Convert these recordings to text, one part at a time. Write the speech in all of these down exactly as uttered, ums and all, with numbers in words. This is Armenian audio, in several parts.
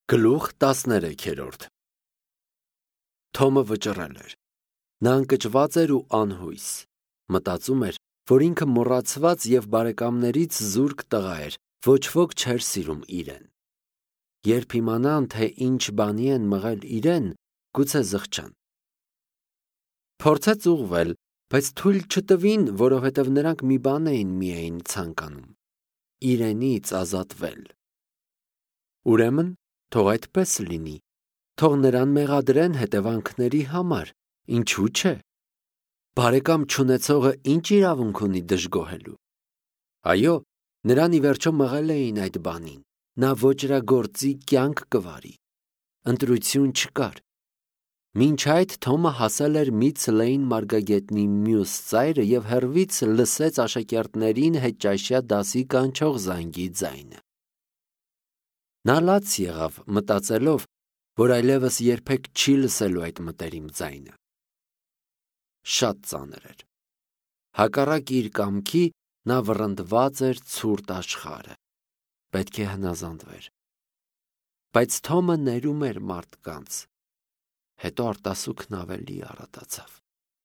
Գլուխ տասներեքերորդ Թոմը վճռել էր։ Նա ընկճված էր ու անհույս։ Մտածում էր, որ ինքը մոռացված և բարեկամներից զուրկ տղա էր, ոչ ոք չէր սիրում իրեն։ Երբ իմանան, թե ինչ բանի են մղել իրեն, գուցե զղջան։ Փորձեց ուղղվել, բայց թույլ չտվին, որովհետև նրանք մի բան էին միայն ցանկանում՝ իրենից ազատվել։ Ուրեմն, թող այդպես լինի, թող նրան մեղադրեն հետևանքների համար, ինչու՞ չէ։ Բարեկամ չունեցողը ինչ իրավունք ունի դժգոհելու։ Այո, նրան ի վերջո մղել էին այդ բանին, նա ոճրագործի կյանք կվարի։ Ընտրություն չկար։ Մինչ այդ Թոմը հասել էր մի ցլեին մարգագետնի մյուս ծայրը և հեռվից լսեց աշակերտներին հետճաշյա դասի կանչող զանգի ձայնը։ Նա լաց եղավ, մտածելով, որ այլևս երբեք չի լսելու այդ մտերիմ ձայնը։ Շատ ծանր էր։ Հակառակ իր կամքի նա վռնդված էր ցուրտ աշխարհը։ Պետք է հնազանդվեր։ Բայց Թոմը ներում էր մարդկանց։ Հետո արտասուքն ավելի արատացավ։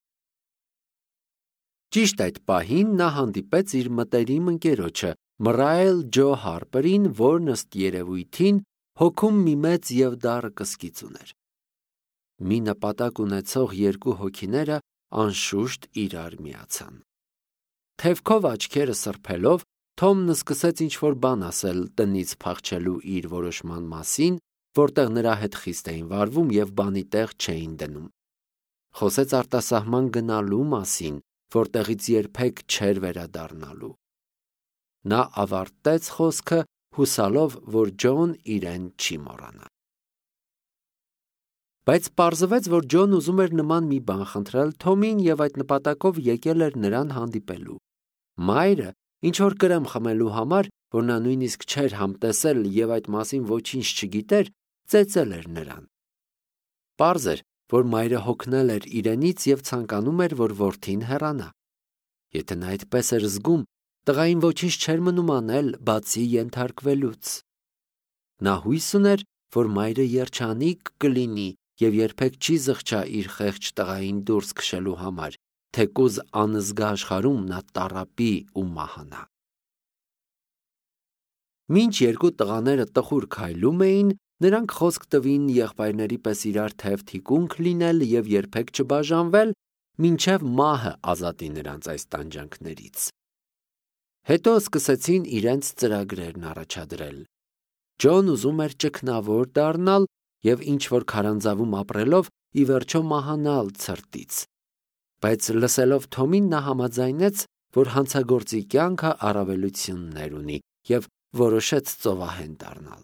Ճիշտ այդ պահին նա հանդիպեց իր մտերիմ ընկերոջը Մռայլ Ջո Հարպերին, որն ըստ երևույթին հոգում մի մեծ և դառը կսկիծ ուներ։ Մի նպատակ ունեցող երկու հոգիները անշուշտ իրար միացան։ Թևքով աչքերը սրբելով, Թոմն սկսեց ինչ-որ բան ասել տնից փախչելու իր որոշման մասին, որտեղ նրա հետ խիստ էին վարվում և բանի տեղ չէին դնում։ Խոսեց արտասահման գնալու մասին, որտեղից երբեք չէր վերադառնալու։ Նա ավարտեց խոսքը հուսալով, որ Ջոն իրեն չի մոռանա։ Բայց պարզվեց, որ Ջոն ուզում էր նման մի բան խնդրել Թոմին և այդ նպատակով եկել էր նրան հանդիպելու։ Մայրը, ինչ-որ կրեմ խմելու համար, որ նա նույնիսկ չէր համտեսել և այդ մասին ոչինչ չգիտեր, ծեծել էր նրան։ Պարզ էր, որ մայրը հոգնել էր իրենից և ցանկանում էր, որ որդին հեռանա։ Եթե նա այդպես էր զգում, տղային ոչինչ չէր մնում անել, բացի ենթարկվելուց։ Նա հույս ուներ, որ մայրը երջանիկ կլինի և երբեք չի զղջա իր խեղճ տղային դուրս քշելու համար, թեկուզ անզգա աշխարհում նա տառապի ու մահանա։ Մինչ երկու տղաները տխուր քայլում էին, նրանք խոսք տվին եղբայրների պես իրար թև թիկունք լինել և երբեք չբաժանվել, մինչև մահը ազատի նրանց այս տանջանքներից։ Հետո սկսեցին իրենց ծրագրերն առաջադրել։ Ջոն ուզում էր ճգնավոր դառնալ և ինչ-որ քարանձավում ապրելով ի վերջո մահանալ ցրտից։ Բայց լսելով Թոմին նա համաձայնեց, որ հանցագործի կյանքը առավելություններ ունի և որոշեց ծովահեն դառնալ։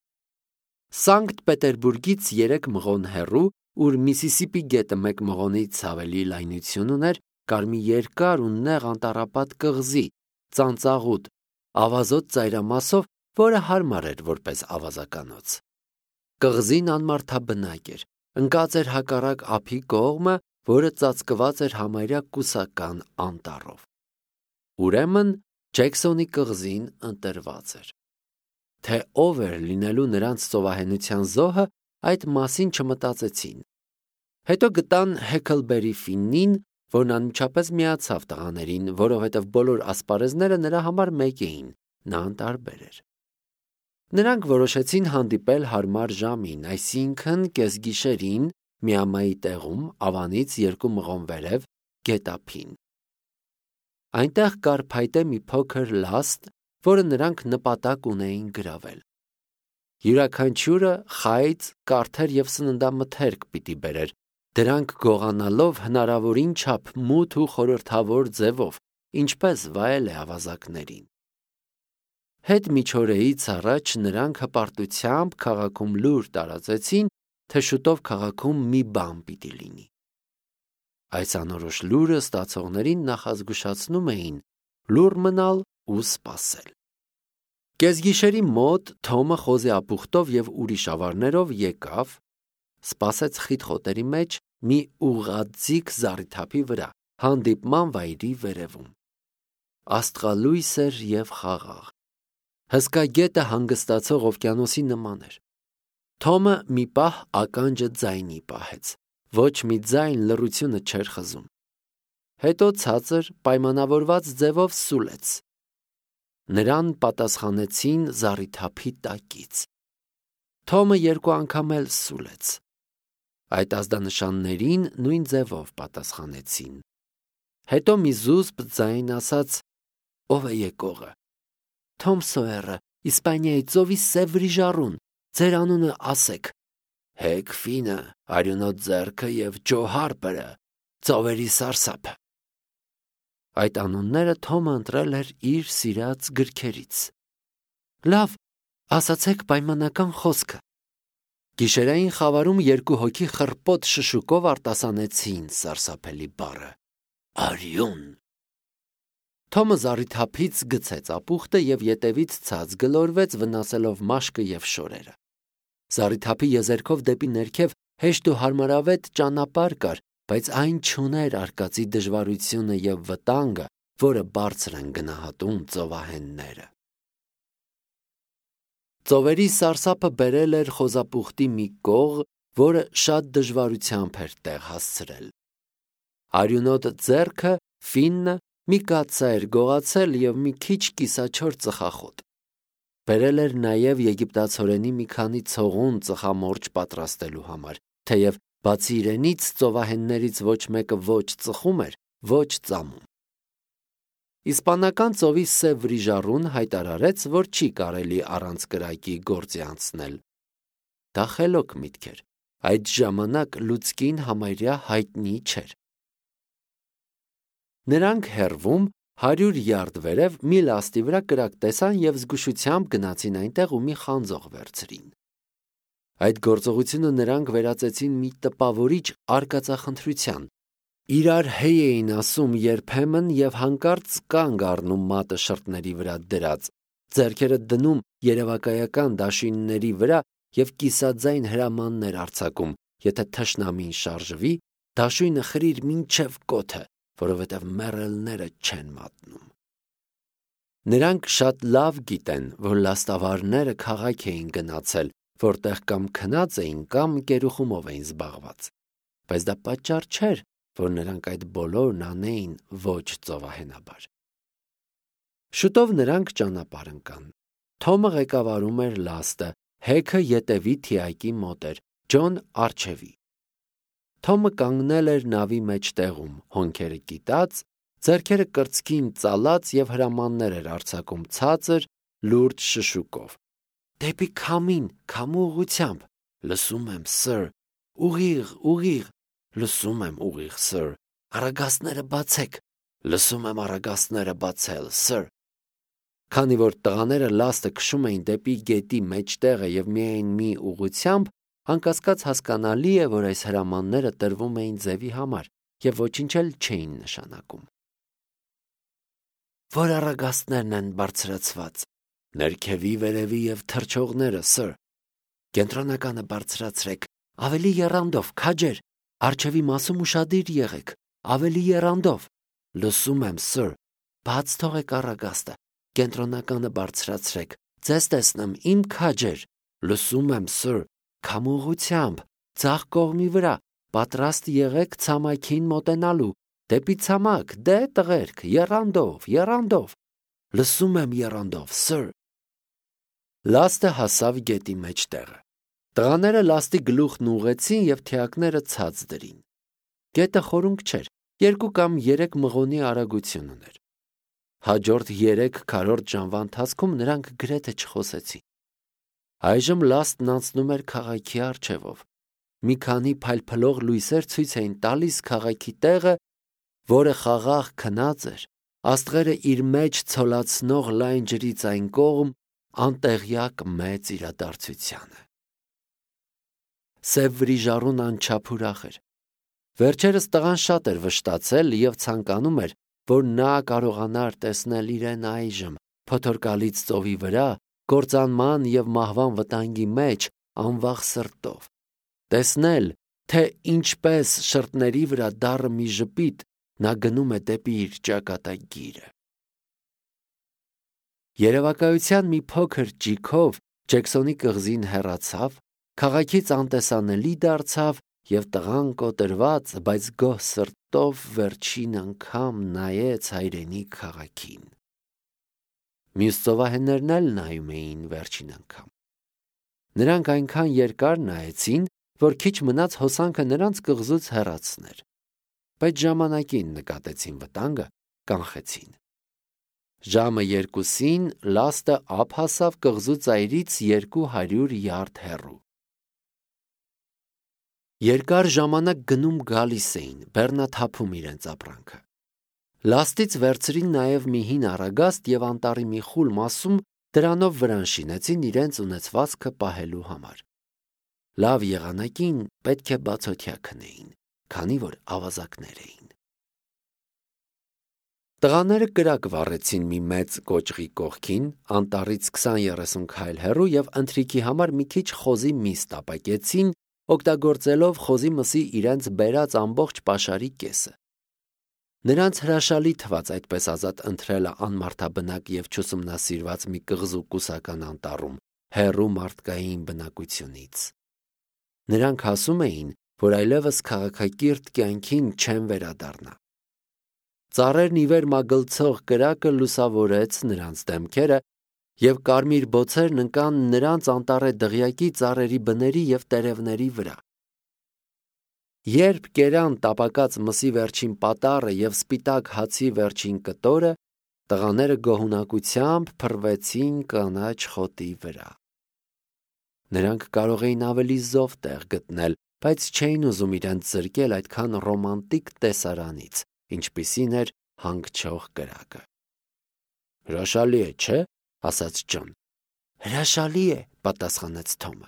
Սանկտ Պետերբուրգից երեք մղոն հեռու, ուր Միսիսիպի գետը մեկ մղոնից ավելի լայնություն ուներ, կար մի երկար ու նեղ անտառապատ կղզի, ծանծաղուտ, ավազոտ ծայրամասով, որը հարմար էր որպես ավազականոց։ Կղզին անմարդաբնակ էր, ընկած էր հակառակ ափի կողմը, որը ծածկված էր համարյա կուսական անտառով։ Ուրեմն Ջեքսոնի կղզին ընտրված էր։ Թե ով էր լինելու նրանց ծովահենության զոհը, այդ մասին չմտածեցին։ Հետո գտան Հեքլբերի Ֆիննին, որն անմիջապես միացավ տղաներին, որովհետև բոլոր ասպարեզները նրա համար մեկ էին, նա անտարբեր էր։ Նրանք որոշեցին հանդիպել հարմար ժամին, այսինքն կեսգիշերին, միամայի տեղում, ավանից երկու մղոն վերև, գետափին։ Այնտեղ կար փայտե մի փոքր լաստ, որը նրանք նպատակ ունեին գրավել։ Յուրաքանչյուրը խայծ, կարթեր և սննդամթերք պիտի բերեր, դրանք գողանալով հնարավորին չափ մութ ու խորհրդավոր ձևով, ինչպես վայել է ավազակներին։ Հետ միջօրեից առաջ նրանք հպարտությամբ քաղաքում լուր տարածեցին, թե շուտով քաղաքում մի բան պիտի լինի։ Այս անորոշ լուրը ստացողներին նախազգուշացնում էին լուռ մնալ ու սպասել։ Կեսգիշերի մոտ Թոմը խոզի ապուխտով և ուրիշ ավարներով եկավ, սպասեց խիտ խոտերի մեջ մի ուղղաձիգ զառիթափի վրա, հանդիպման վայրի վերևում։ Աստղալույս էր և խաղաղ։ Հսկա գետը հանգստացող օվկիանոսի նման էր։ Թոմը մի պահ ականջը ձայնի պահեց, ոչ մի ձայն լռությունը չէր խզում։ Հետո ցածր, պայմանավորված ձևով սուլեց։ Նրան պատասխանեցին զառիթափի տակից։ Թոմը երկու անգամ էլ սուլեց։ Այդ ազդանշաններին նույն ձևով պատասխանեցին։ Հետո մի զուսպ ձայն ասաց. «Ով է եկողը»։ «Թոմ Սոյերը, Իսպանիայի ծովի Սև Վրիժառուն, ձեր անունը ասեք»։ «Հեգ Ֆինը, Արյունոտ ձեռքը և Ջո Հարպերը, ծովերի սարսափը»։ Այդ անունները Թոմը ընտրել էր իր սիրած գրքերից։ «Լավ, ասացեք պայմանական խոսքը»։ Գիշերային խավարում երկու հոգի խռպոտ շշուկով արտասանեցին սարսափելի բառը. «Արյուն»։ Թոմը զառիթափից գցեց ապուխտը և ետևից ցած գլորվեց, վնասելով մաշկը և շորերը։ Զառիթափի եզերքով դեպի ներքև հեշտ ու հարմարավետ ճանապարհ կար, բայց այն չուներ արկածի դժվարությունը և վտանգը, որը բարձր են գնահատում ծովահենները։ Ծովերի սարսափը բերել էր խոզապուխտի մի կող, որը շատ դժվարությամբ էր տեղ հասցրել։ Արյունոտ ձեռքը, Ֆինը, մի կաթսա էր գողացել և մի քիչ կիսաչոր ծխախոտ։ Բերել էր նաև եգիպտացորենի մի քանի ցողուն ծխամորճ պատրաստելու համար, թեև բացի իրենից ծովահեններից ոչ մեկը ոչ ծխում էր, ոչ ծամում։ Իսպանական ծովի Սև Վրիժառուն հայտարարեց, որ չի կարելի առանց կրակի գործի անցնել։ Դա խելոք միտք էր։ Այդ ժամանակ լուցկին համարյա հայտնի չէր։ Նրանք հեռվում հարյուր յարդ վերև մի լաստի վրա կրակ տեսան և զգուշությամբ գնացին այնտեղ ու մի խանձող վերցրին։ Այդ գործողությունը նրանք վերածեցին մի տպավորիչ արկածախնդրության։ Իրար հեյ էին ասում երբեմն և հանկարծ կանգ առնում մատը շրթների վրա դրած, ձեռքերը դնում երևակայական դաշույնների վրա և կիսաձայն հրամաններ արձակում, եթե թշնամին շարժվի, դաշույնը խրիր մինչև կոթը, որովհետև մեռելները չեն մատնում։ Նրանք շատ լավ գիտեն, որ լաստավարները քաղաք էին գնացել, որտեղ կամ քնած էին, կամ կերուխումով էին զբաղված, բայց դա պատճառ չէր, որ նրանք այդ բոլորն անեին ոչ ծովահենաբար։ Շուտով նրանք ճանապարհ ընկան։ Թոմը ղեկավարում էր լաստը, Հեգը ետևի թիակի մոտ էր, Ջոն առջևի։ Թոմը կանգնել էր նավի մեջտեղում, հոնքերը կիտած, ձեռքերը կրծքին ծալած և հրամաններ էր արձակում ցածր, լուրջ շշուկով։ «Դեպի քամին, քամու ուղղությամբ»։ «Լսում եմ, սըր»։ «Ուղիղ, ուղիղ»։ «Լսում եմ, ուղիղ, սըր»։ «Առագաստները բացեք»։ «Լսում եմ առագաստները բացել, սըր»։ Քանի որ տղաները լաստը քշում էին դեպի գետի մեջտեղը և միայն մի ուղղությամբ, անկասկած հասկանալի է, որ այս հրամանները տրվում էին ձևի համար և ոչինչ էլ չէին նշանակում։ «Որ առագաստներն են բարձրացված»։ «Ներքևի, վերևի և թռչողները, սըր»։ «Կենտրոնականը բարձրացրեք, ավելի եռանդով, քաջեր, առջևի մասում ուշադիր եղեք, ավելի եռանդով»։ «Լսում եմ, սըր»։ «Բաց թողեք առագաստը, կենտրոնականը բարձրացրեք, ձեզ տեսնեմ, իմ քաջեր»։ «Լսում եմ, սըր»։ «Քամու ուղղությամբ, ձախ կողմի վրա, պատրաստ եղեք ցամաքին մոտենալու, դեպի ցամաք, դե տղերք, եռանդով, եռանդով»։ «Լսում եմ, եռանդով, սըր»։ Լաստը հասավ գետի մեջտեղը։ Տղաները լաստի գլուխն ուղղեցին և թիակները ցած դրին։ Գետը խորունկ չէր, երկու կամ երեք մղոնի արագություն ուներ։ Հաջորդ երեք-քառորդ ժամվա ընթացքում նրանք գրեթե չխոսեցին։ Այժմ լաստն անցնում էր քաղաքի առջևով։ Մի քանի փայլփլող լույսեր ցույց էին տալիս քաղաքի տեղը, որը խաղաղ քնած էր, աստղերը իր մեջ ցոլացնող լայն ջրից այն կողմ, անտեղյակ մեծ իրադարձությանը։ Սև Վրիժառուն անչափ ուրախ էր։ Վերջերս տղան շատ էր վշտացել և ցանկանում էր, որ նա կարողանար տեսնել իրեն այժմ, փոթորկալից ծովի վրա, կործանման և մահվան վտանգի մեջ, անվախ սրտով։ Տեսնել, թե ինչպես շրթների վրա դառը մի ժպիտ նա գնում է դեպի իր ճակատագիրը։ Երևակայության մի փոքր ճիգով Ջեքսոնի կղզին հեռացավ, Քաղաքից անտեսանելի դարձավ և տղան կոտրված, բայց գոհ սրտով վերջին անգամ նայեց հայրենի քաղաքին։ Մյուս ծովահեններն էլ նայում էին վերջին անգամ։ Նրանք այնքան երկար նայեցին, որ քիչ մնաց հոսանքը նրանց կղզուց հեռացներ, բայց ժամանակին նկատեցին վտանգը, կանխեցին։ Ժամը երկուսին լաստը ափ հասավ կղզու ծայրից երկու հարյուր յարդ հեռու։ Երկար ժամանակ գնում գալիս էին, բեռնաթափում իրենց ապրանքը։ Լաստից վերցրին նաև մի հին առագաստ և անտառի մի խուլ մասում դրանով վրան շինեցին իրենց ունեցվածքը պահելու համար։ Լավ եղանակին պետք է բացօթյա քնեին, քանի որ ավազակներ էին։ Տղաները կրակ վառեցին մի մեծ կոճղի կողքին, անտառից քսան-երեսուն քայլ հեռու և ընթրիքի համար մի քիչ խոզի միս տապակեցին, օգտագործելով խոզի մսի իրենց բերած ամբողջ պաշարի կեսը։ Նրանց հրաշալի թվաց այդպես ազատ ընթրելը անմարդաբնակ և չուսումնասիրված մի կղզու կուսական անտառում, հեռու մարդկային բնակությունից։ Նրանք ասում էին, որ այլևս քաղաքակիրթ կյանքին չեն վերադառնա։ Ծառերն ի վեր մագլցող կրակը լուսավորեց նրանց դեմքերը, և կարմիր բոցերն ընկան նրանց անտառե դղյակի ծառերի բների և տերևների վրա։ Երբ կերան տապակած մսի վերջին պատառը և սպիտակ հացի վերջին կտորը, տղաները գոհունակությամբ փռվեցին կանաչ խոտի վրա։ Նրանք կարող էին ավելի զով տեղ գտնել, բայց չէին ուզում իրենց զրկել այդքան ռոմանտիկ տեսարանից, ինչպիսին էր հանգչող կրակը։ «Հրաշալի է, չէ՞, ասաց Ջոն։ «Հրաշալի է», պատասխանեց Թոմը։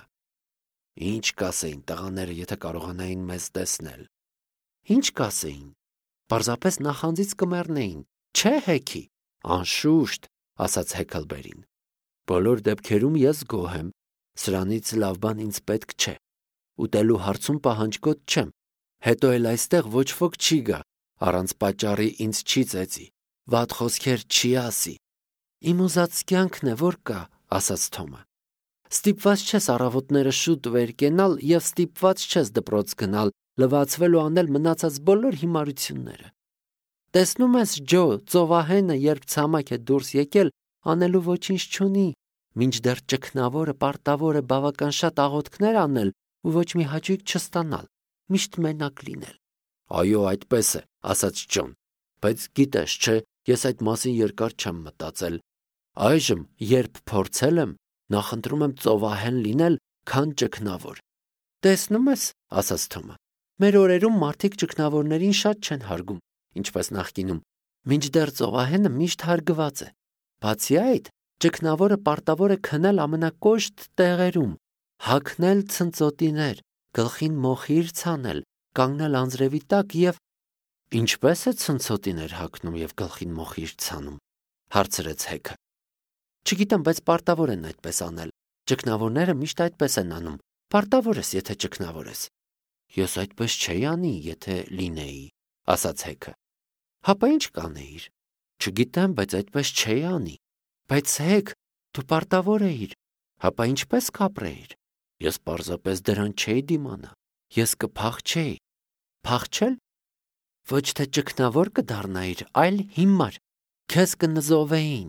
«Ինչ կասեին տղաները, եթե կարողանային մեզ տեսնել»։ «Ինչ կասեին, պարզապես նախանձից կմեռնեին, չէ՞ Հեքի»։ «Անշուշտ», ասաց Հեքլբերին։ «Բոլոր դեպքերում ես գոհ եմ, սրանից լավ բան ինձ պետք չէ։ Ուտելու հարցում պահանջկոտ չեմ, հետո էլ այստեղ ոչ ոք չի գա, առանց պատճառի ինձ չի ծեծի, վատ խոսքեր չի ասի»։ «Իմ ուզած կյանքն է, որ կա», ասաց Թոմը։ «Ստիպված չես առավոտները շուտ վեր կենալ և ստիպված չես դպրոց գնալ, լվացվել ու անել մնացած բոլոր հիմարությունները։ Տեսնում ես, Ջո, ծովահենը, երբ ցամաք է դուրս եկել, անելու ոչինչ չունի, մինչդեռ ճգնավորը պարտավոր է բավական շատ աղոթքներ անել ու ոչ մի հաճույք չստանալ, միշտ մենակ լինել»։ «Այո, այդպես է», ասաց Ջոն, «բայց գիտես, չէ, ես այդ մասին երկար չեմ մտածել։ Այժմ, երբ փորձել եմ, նախընտրում եմ ծովահեն լինել, քան ճգնավոր»։ «Տեսնում ես», ասաց Թոմը, «մեր օրերում մարդիկ ճգնավորներին շատ չեն հարգում, ինչպես նախկինում, մինչդեռ ծովահենը միշտ հարգված է։ Բացի այդ, ճգնավորը պարտավոր է քնել ամենակոշտ տեղերում, հագնել ցնծոտիներ, գլխին մոխիր ցանել, կանգնել անձրևի տակ և…» «Ինչպե՞ս է ցնցոտիներ հագնում և գլխին մոխիր ցանում», հարցրեց Հեքը։ «Չգիտեմ, բայց պարտավոր են այդպես անել։ Ճգնավորները միշտ այդպես են անում, պարտավոր ես, եթե ճգնավոր ես»։ «Ես այդպես չէի անի, եթե լինեի», ասաց Հեքը։ «Հապա ի՞նչ կանեիր»։ «Չգիտեմ, բայց այդպես չէի անի»։ «Բայց Հեք, դու պարտավոր էիր, հապա ինչպե՞ս կապրեիր»։ «Ես պարզապես դրան չէի դիմանա, ես կփախչեի»։ «Փախչել»։ «Ոչ թե ճգնավոր կդառնայիր, այլ հիմար, քեզ կնզովեին»։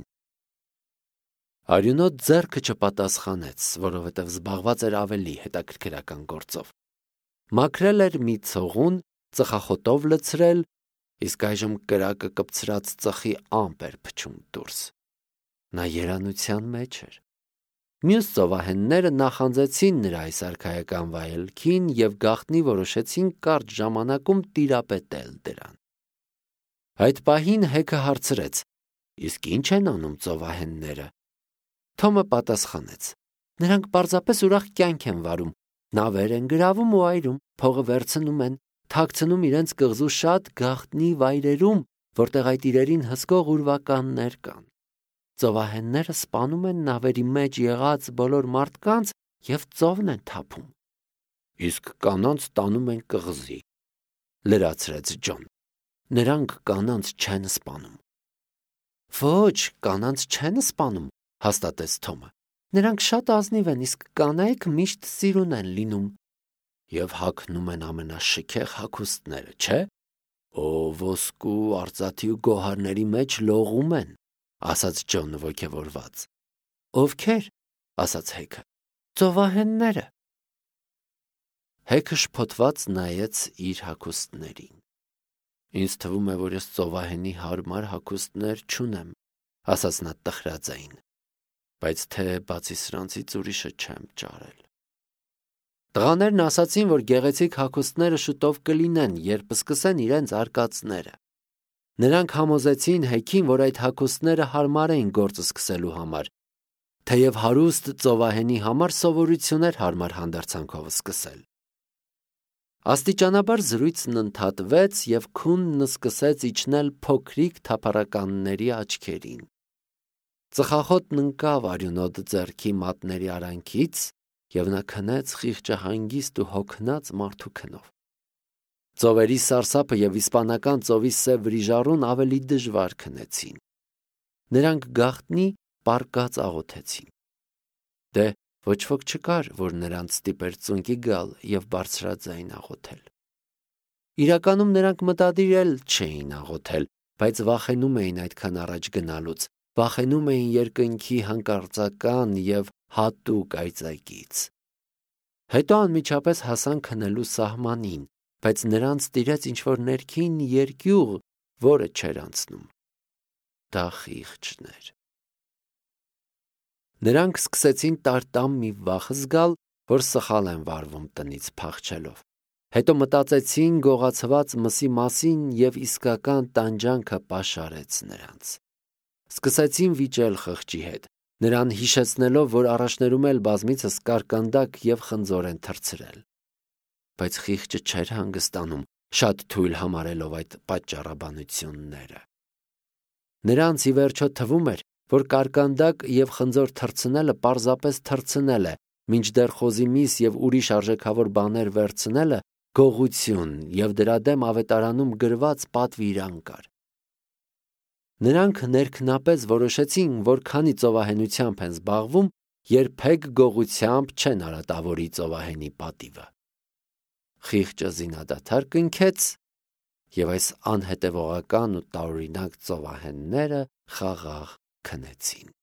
Արյունոտ ձեռքը չպատասխանեց, որովհետև զբաղված էր ավելի հետաքրքրական գործով։ Մաքրել էր մի ցողուն, ծխախոտով լցրել, իսկ այժմ կրակը կպցրած ծխի ամպ էր փչում դուրս։ Նա երանության մեջ էր։ Մյուս ծովահենները նախանձեցին նրա այս արքայական վայելքին և գաղտնի որոշեցին կարճ ժամանակում տիրապետել դրան։ Այդ պահին Հեքը հարցրեց. «Իսկ ի՞նչ են անում ծովահենները»։ Թոմը պատասխանեց. «Նրանք պարզապես ուրախ կյանք են վարում, նավեր են գրավում ու այրում, փողը վերցնում են, թաքցնում իրենց կղզու շատ գաղտնի վայրերում, որտեղ այդ իրերին հսկող ուրվականներ կան։ Ծովահենները սպանում են նավերի մեջ եղած բոլոր մարդկանց և ծովն են թափում»։ «Իսկ կանանց տանում են կղզի», լրացրեց Ջոն։ «Նրանք կանանց չեն սպանում»։ «Ոչ, կանանց չեն սպանում», հաստատեց Թոմը։ Նրանք շատ ազնիվ են, իսկ կանայք միշտ սիրուն են լինում։ Եվ հագնում են ամենաշքեղ հագուստները, չէ՞։ Օ, ոսկու, արծաթի ու գոհարների մեջ լողում են, ասաց Ջոնը ոգևորված։ Ովքեր, ասաց Հեքը։ Ծովահենները։ Հեքը շփոթված նայեց իր հագուստներին։ Ինձ թվում է, որ ես ծովահենի հարմար հագուստներ չունեմ, ասաց նա տխրաձայն, բայց թե բացի սրանցից ուրիշը չեմ ճարել։ Տղաներն ասացին, որ գեղեցիկ հագուստները շուտով կլինեն, երբ սկսեն իրենց արկածները։ Նրանք համոզեցին Հեքին, որ այդ հագուստները հարմար էին գործ սկսելու համար, թեև հարուստ ծովահենի համար սովորություն էր հարմար հանդարցանքով սկսել։ Աստիճանաբար զրույցն ընդհատվեց և քունն սկսեց իջնել փոքրիկ թափառականների աչքերին։ Ծխախոտն ընկավ արյունոտ ձեռքի մատների արանքից, և նա քնեց խիղճը հանգիստ ու հոգնած մարդու քնով։ Ծովերի սարսափը և իսպանական ծովի սև վրիժառուն ավելի դժվար քնեցին։ Նրանք գաղտնի պառկած աղոթեցին։ Դե ոչ ոք չկար, որ նրանց ստիպեր ծունկի գալ և բարձրաձայն աղոթել։ Իրականում նրանք մտադիր էլ չէին աղոթել, բայց վախենում էին այդքան առաջ գնալուց, վախենում էին երկնքի հանկարծական և հատուկ այծակից։ Հետո անմիջապես հասան քնելու սահմանին, բայց նրանց տիրեց ինչ-որ ներքին երկյուղ, որը չէր անցնում։ Դա խիղճն էր։ Նրանք սկսեցին տարտամ մի վախ զգալ, որ սխալ են վարվում տնից փախչելով։ Հետո մտածեցին գողացված մսի մասին և իսկական տանջանքը պաշարեց նրանց։ Սկսեցին վիճել խղճի հետ, նրան հիշեցնելով, որ առաջներում էլ բազմիցս կարկանդակ և խնձոր են թռցրել։ Բայց խիղճը չէր հանգստանում, շատ թույլ համարելով այդ պատճառաբանությունները։ Նրանց ի վերջո թվում էր, որ կարկանդակ և խնձոր թռցնելը պարզապես թռցնել է, մինչդեռ խոզի միս և ուրիշ արժեքավոր բաներ վերցնելը գողություն և դրա դեմ ավետարանում գրված պատվիրան կար։ Նրանք ներքնապես որոշեցին, որ քանի ծովահենությամբ են զբաղվում, երբեք գողությամբ չեն արատավորի ծովահենի պատիվը։ Խիղճը զինադադար կնքեց, և այս անհետևողական ու տարօրինակ ծովահենները խաղաղ քնեցին։